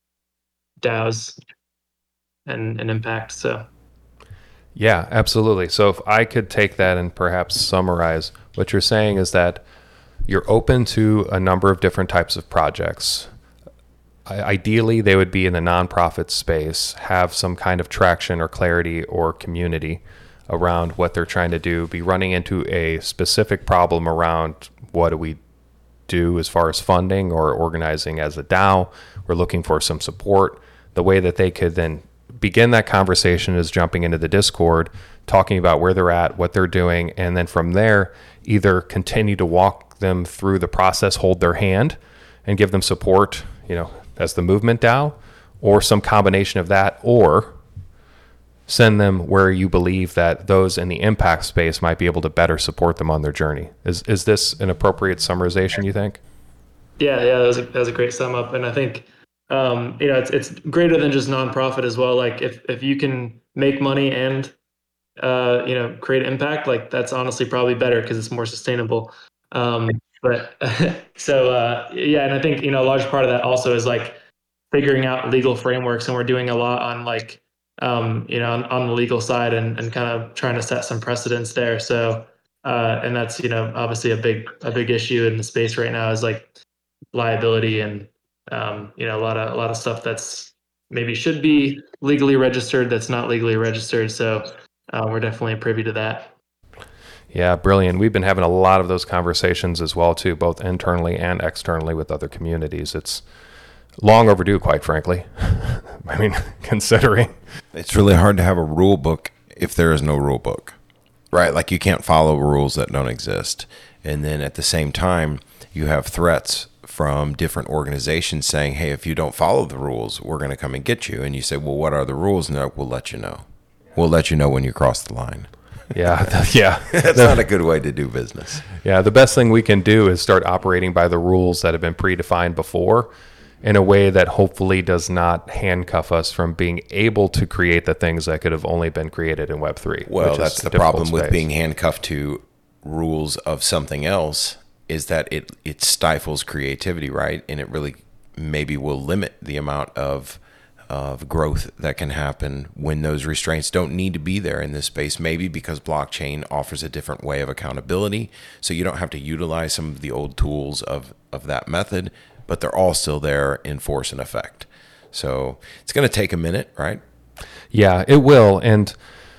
DAOs and, and impact. So. Yeah, absolutely. So if I could take that and perhaps summarize, what you're saying is that you're open to a number of different types of projects. ideally they would be in the nonprofit space, have some kind of traction or clarity or community around what they're trying to do, be running into a specific problem around what do we do as far as funding or organizing as a DAO. We're looking for some support. The way that they could then begin that conversation is jumping into the Discord, talking about where they're at, what they're doing, and then from there, either continue to walk them through the process, hold their hand, and give them support, you know, as the movement DAO, or some combination of that, or send them where you believe that those in the impact space might be able to better support them on their journey. Is is this an appropriate summarization, you think? Yeah, yeah, that was a, that was a great sum up. And I think, um, you know, it's it's greater than just nonprofit as well. Like if, if you can make money and, uh, you know, create impact, like that's honestly probably better because it's more sustainable. Um, but so, uh, yeah, and I think, you know, a large part of that also is like figuring out legal frameworks. And we're doing a lot on like, um, you know, on, on the legal side and, and kind of trying to set some precedents there. So, uh, and that's, you know, obviously a big, a big issue in the space right now is like liability and, um, you know, a lot of, a lot of stuff that's maybe should be legally registered, that's not legally registered. So, uh, we're definitely privy to that. Yeah, brilliant. We've been having a lot of those conversations as well, too, both internally and externally with other communities. It's long overdue, quite frankly. I mean, considering. It's really hard to have a rule book if there is no rule book, right? Like you can't follow rules that don't exist. And then at the same time, you have threats from different organizations saying, hey, if you don't follow the rules, we're going to come and get you. And you say, well, what are the rules? And they're like, we'll let you know. We'll let you know when you cross the line. Yeah, yeah. That's not a good way to do business. Yeah, the best thing we can do is start operating by the rules that have been predefined before in a way that hopefully does not handcuff us from being able to create the things that could have only been created in Web three. Well, that's the problem with being handcuffed to rules of something else is that it, it stifles creativity, right? And it really maybe will limit the amount of of growth that can happen when those restraints don't need to be there in this space, maybe because blockchain offers a different way of accountability. So you don't have to utilize some of the old tools of, of that method, but they're all still there in force and effect. So it's going to take a minute, right? Yeah, it will. And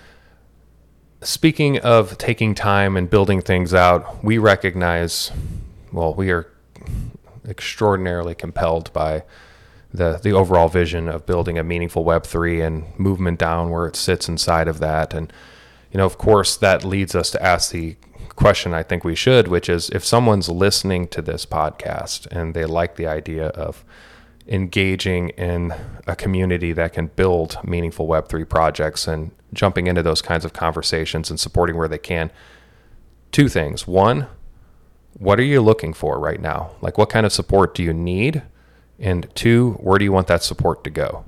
speaking of taking time and building things out, we recognize, well, we are extraordinarily compelled by the the overall vision of building a meaningful Web three and movement down where it sits inside of that. And, you know, of course, that leads us to ask the question I think we should, which is if someone's listening to this podcast and they like the idea of engaging in a community that can build meaningful Web three projects and jumping into those kinds of conversations and supporting where they can, two things. One, what are you looking for right now? Like, what kind of support do you need? And two, where do you want that support to go?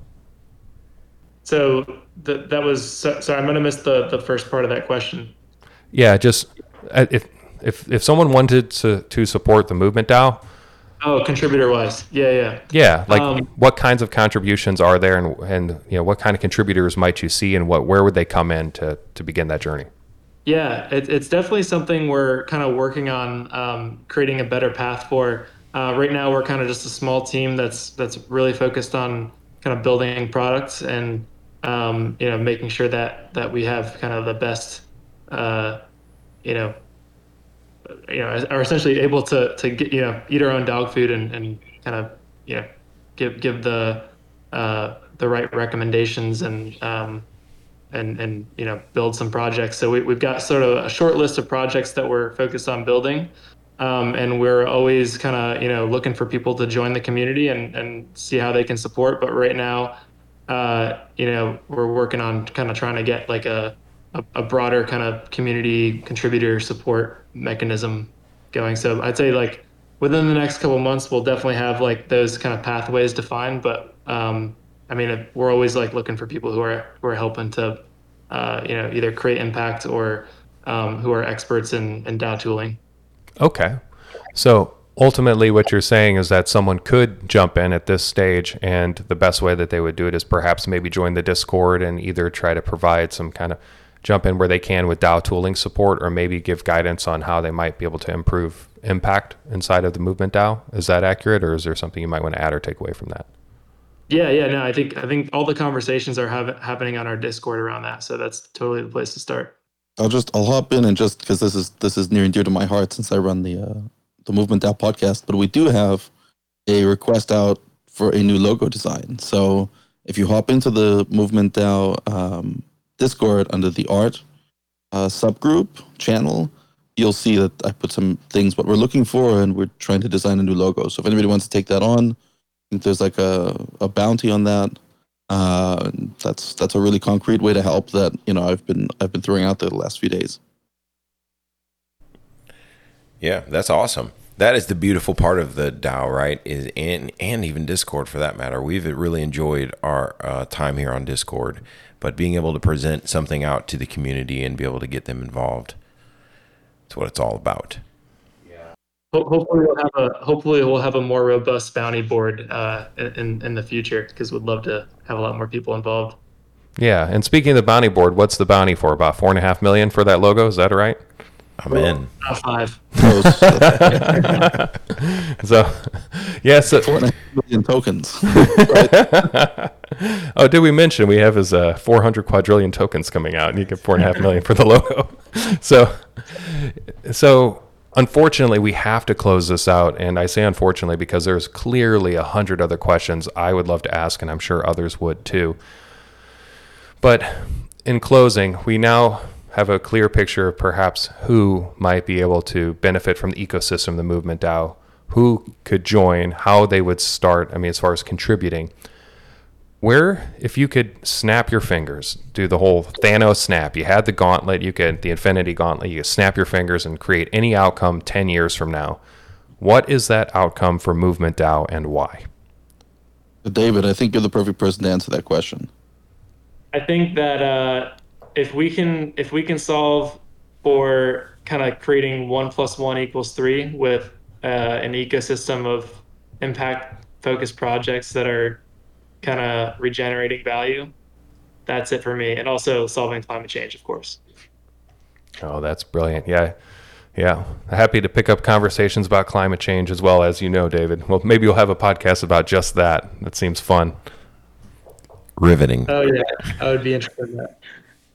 So th- that was, so, sorry, I'm going to miss the, the first part of that question. Yeah, just if if if someone wanted to, to support the movement DAO. Oh, contributor wise. Yeah, yeah. Yeah, like um, what kinds of contributions are there and, and you know, what kind of contributors might you see and what where would they come in to, to begin that journey? Yeah, it, it's definitely something we're kind of working on um, creating a better path for. Uh, right now, we're kind of just a small team that's that's really focused on kind of building products and um, you know making sure that that we have kind of the best uh, you know you know are essentially able to to get you know eat our own dog food and, and kind of you know give give the uh, the right recommendations and um, and and you know build some projects. So we, we've got sort of a short list of projects that we're focused on building. Um, and we're always kind of, you know, looking for people to join the community and, and see how they can support. But right now, uh, you know, we're working on kind of trying to get like a, a, a broader kind of community contributor support mechanism going. So I'd say like within the next couple of months, we'll definitely have like those kind of pathways defined. But um, I mean, we're always like looking for people who are who are helping to, uh, you know, either create impact or um, who are experts in, in DAO tooling. Okay. So ultimately what you're saying is that someone could jump in at this stage and the best way that they would do it is perhaps maybe join the Discord and either try to provide some kind of jump in where they can with DAO tooling support or maybe give guidance on how they might be able to improve impact inside of the movement DAO. Is that accurate or is there something you might want to add or take away from that? Yeah, yeah, no, I think I think all the conversations are have, happening on our Discord around that, so that's totally the place to start. I'll just I'll hop in and just because this is this is near and dear to my heart since I run the uh, the Movement DAO podcast, but we do have a request out for a new logo design. So if you hop into the Movement DAO um, Discord under the art uh, subgroup channel, you'll see that I put some things what we're looking for, and we're trying to design a new logo. So if anybody wants to take that on, I think there's like a, a bounty on that. Uh, that's that's a really concrete way to help that you know I've been I've been throwing out there the last few days. Yeah, that's awesome. That is the beautiful part of the DAO, right? Is and and even Discord for that matter. We've really enjoyed our uh, time here on Discord, but being able to present something out to the community and be able to get them involved, that's what it's all about. Hopefully we'll have a hopefully we'll have a more robust bounty board uh, in in the future, because we'd love to have a lot more people involved. Yeah, and speaking of the bounty board, what's the bounty for? About four and a half million for that logo? Is that right? I'm in. Uh, five. So, yeah, so Four and a half million tokens. oh, did we mention we have his uh, four hundred quadrillion tokens coming out, and you get four and a half million for the logo? So, so. Unfortunately, we have to close this out, and I say unfortunately because there's clearly a hundred other questions I would love to ask, and I'm sure others would too. But in closing, we now have a clear picture of perhaps who might be able to benefit from the ecosystem of the Movement DAO, who could join, how they would start, I mean, as far as contributing. Where, if you could snap your fingers, do the whole Thanos snap, you had the gauntlet, you could, the Infinity Gauntlet, you could snap your fingers and create any outcome ten years from now. What is that outcome for Movement DAO and why? David, I think you're the perfect person to answer that question. I think that uh, if we can if we can solve for kind of creating one plus one equals three with uh, an ecosystem of impact focused projects that are kind of regenerating value, that's it for me. And also solving climate change, of course. Oh, that's brilliant. Yeah. Yeah. Happy to pick up conversations about climate change as well, as you know, David. Well, maybe you'll have a podcast about just that. That seems fun. Riveting. Oh yeah, I would be interested in that.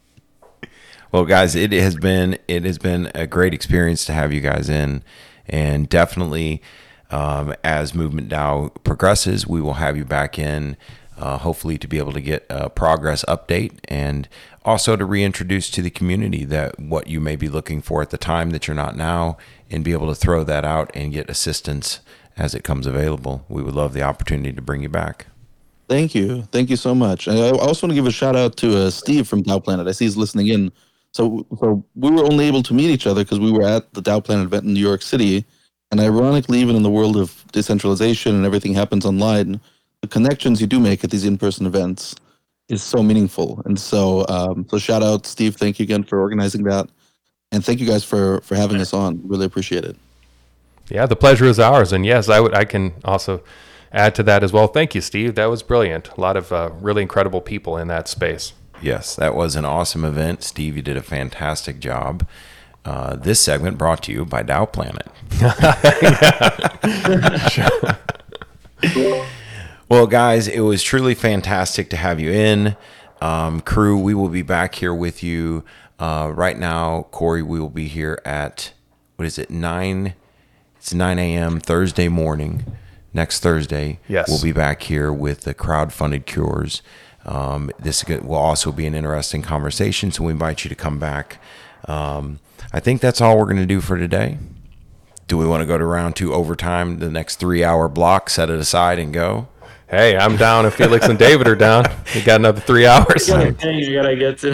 Well, guys, it has been it has been a great experience to have you guys in, and definitely um, as Movement DAO progresses, we will have you back in, uh, hopefully to be able to get a progress update, and also to reintroduce to the community that what you may be looking for at the time that you're not now, and be able to throw that out and get assistance as it comes available. We would love the opportunity to bring you back. Thank you. Thank you so much. And I also want to give a shout out to uh, Steve from DAO Planet. I see he's listening in. So, so we were only able to meet each other because we were at the DAO Planet event in New York City. And ironically, even in the world of decentralization and everything happens online, the connections you do make at these in-person events is so meaningful. And so, um, so shout out, Steve. Thank you again for organizing that. And thank you guys for, for having us on. Really appreciate it. Yeah, the pleasure is ours. And yes, I would, I can also add to that as well. Thank you, Steve. That was brilliant. A lot of uh, really incredible people in that space. Yes, that was an awesome event. Steve, you did a fantastic job. Uh, this segment brought to you by DAO Planet. Well, guys, it was truly fantastic to have you in. Um, crew, we will be back here with you. Uh, right now, Corey, we will be here at, what is it, nine? It's nine a.m. Thursday morning. Next Thursday, yes, we'll be back here with the crowdfunded cures. Um, this will also be an interesting conversation, so we invite you to come back. Um, I think that's all we're going to do for today. Do we want to go to round two overtime, the next three-hour block, set it aside and go? Hey, I'm down if Felix and David are down. We got another three hours. I got a thing I gotta get to.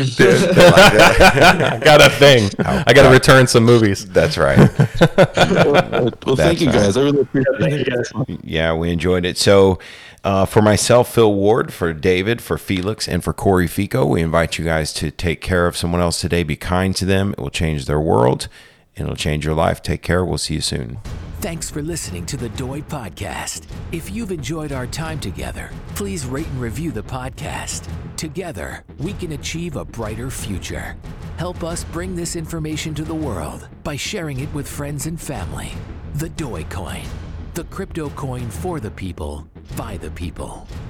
I got a thing. I got to return some movies. That's right. Well, well That's thank you guys. I really appreciate Thank you it. guys. Yeah, we enjoyed it. So uh, for myself, Phil Ward, for David, for Felix, and for Corey Fico, we invite you guys to take care of someone else today. Be kind to them. It will change their world, and it'll change your life. Take care. We'll see you soon. Thanks for listening to the Doi Podcast. If you've enjoyed our time together, please rate and review the podcast. Together, we can achieve a brighter future. Help us bring this information to the world by sharing it with friends and family. The Doi Coin, the crypto coin for the people, by the people.